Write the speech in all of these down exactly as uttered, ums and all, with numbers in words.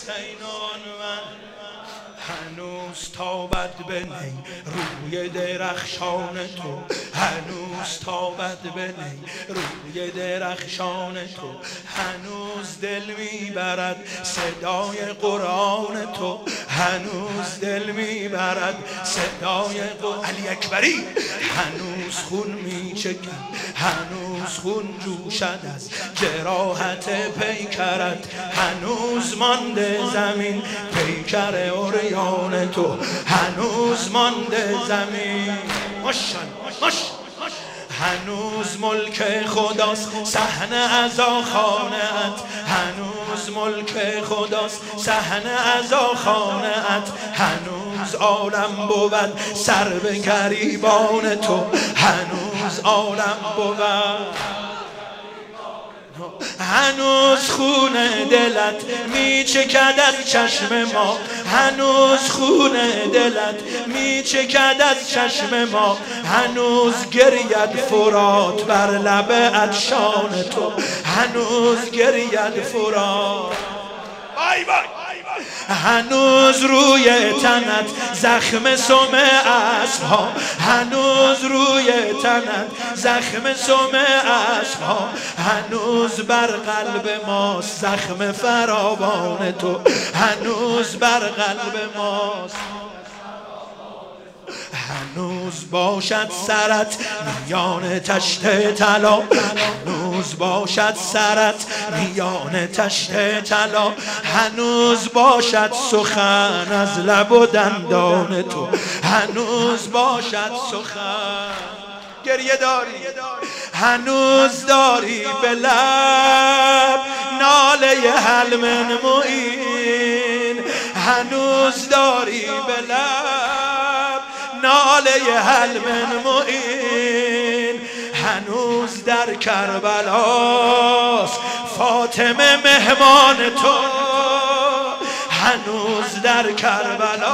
حسینان من هنوز تابد به نی روی درخشان تو، هنوز تابد به نی روی درخشان تو، هنوز دل میبرد صدای قرآن تو، هنوز دل میبرد صدای قرآن علی اکبری، هنوز خون میچکد، هنوز خون جوشد از جراحت پیکرت، هنوز مانده زمین پیکر اوریان تو، هنوز مانده زمین ماشاءالله ماشاءالله، هنوز ملک خداست صحنه عزاخانه‌ات، هنوز ملک خداست صحنه عزاخانه‌ات، هنوز عالم بود سر به گریبان تو، هنوز عالم بود، هنوز خون دلت میچکد از چشم ما، هنوز خون دلت میچکد از چشم ما، هنوز گرید فرات بر لب عطشان تو، هنوز گرید فرات، بای بای، هنوز روی تنت زخم سم اسب‌ها، هنوز روی تنت زخم سم اسب‌ها، هنوز بر قلب ماست زخم فراوان تو، هنوز بر قلب ماست، هنوز باشد سرت میان تشت طلا، هنوز باشد سرت میان تشت طلا، هنوز باشد سخن از لب و دندان تو، هنوز باشد سخن، گریه داری هنوز داری به لب ناله حل من معین، هنوز داری به لب ناله حل من معین، هنوز در کربلاست فاطمه مهمان تو، هنوز در کربلا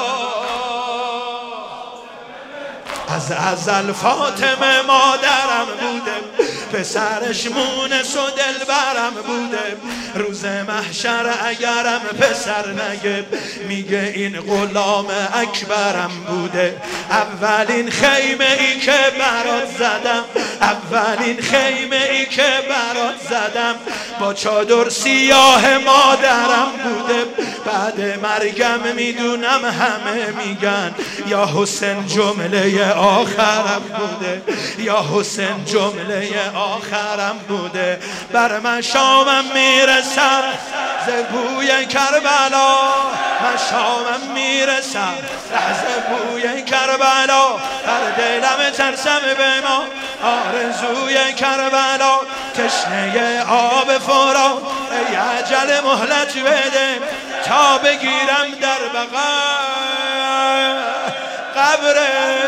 از ازل فاطمه مادرم بوده، پسرش مونس و دلبرم بوده، روز محشر اگرم پسر نگه میگه این غلام اکبرم بوده، اولین خیمه ای که برات زدم، اولین خیمه ای که برات زدم با چادر سیاه مادرم بوده، بعد مرگم میدونم همه میگن یا حسین جمله آخرم بوده، یا حسین جمله آخرم بوده، بر من شامم میرسم ز بوی کربلا، من شامم میرسم ز بوی کربلا، بر دلم ترسم به ما آرزوی کربلا، تشنه آب فرات ای عجل مهلت بده تا بگیرم در بغل قبر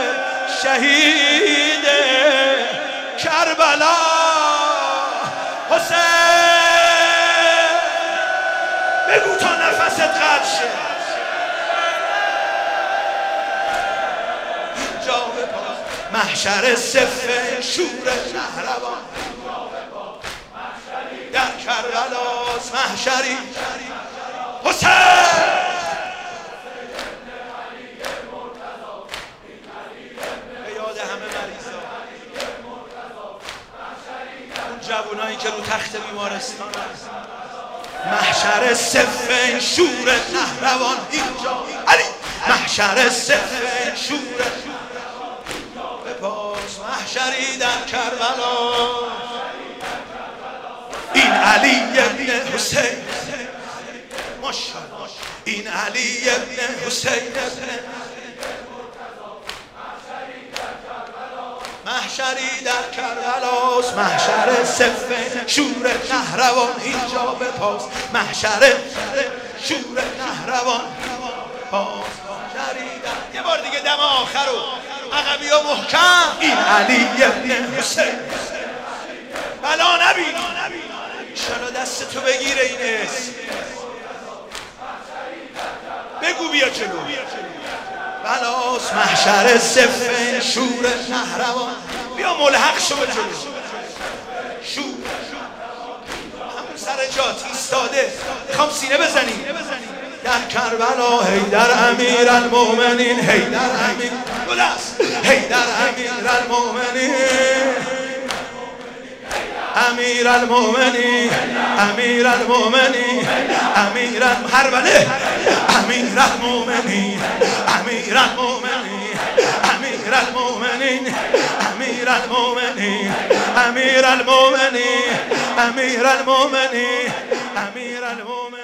شهید کربلا، حسین بگو تا نفست قطع شه، اینجا بپاس محشر صفه شور نهروان، در کربلاست محشری حسین، جوانایی که رو تخت بیمارستان هست، محشر صفه شور نهروان اینجا علی، محشر صفه شور بپاس محشری در کربلا، این علی ابن حسین ماشاءالله، این علی ابن حسین محشری در کربلاست، محشر صفه شور نهروان اینجا بپاس، محشر شور نهروان پاس، محشری در یه بار دیگه دم آخر رو عقبی ها محکم، این علی ابن حسین بلا نبین انشالله دست تو بگیره این اسم، بگو بیا جلو بلاس، محشر صفه شور نهروان، بیا ملحق شو به جلو شور، همون سر جات ایستاده میخوام سینه بزنی در کربلا حیدر امیر المؤمنین حیدر امیر حیدر امیر المؤمنین امیر المؤمنین امیر المؤمنین امیر هربله امیر المؤمنین امیر المؤمنین امیر المؤمنین امیر المؤمنین امیر المؤمنین امیر المؤمنین امیر المؤمنین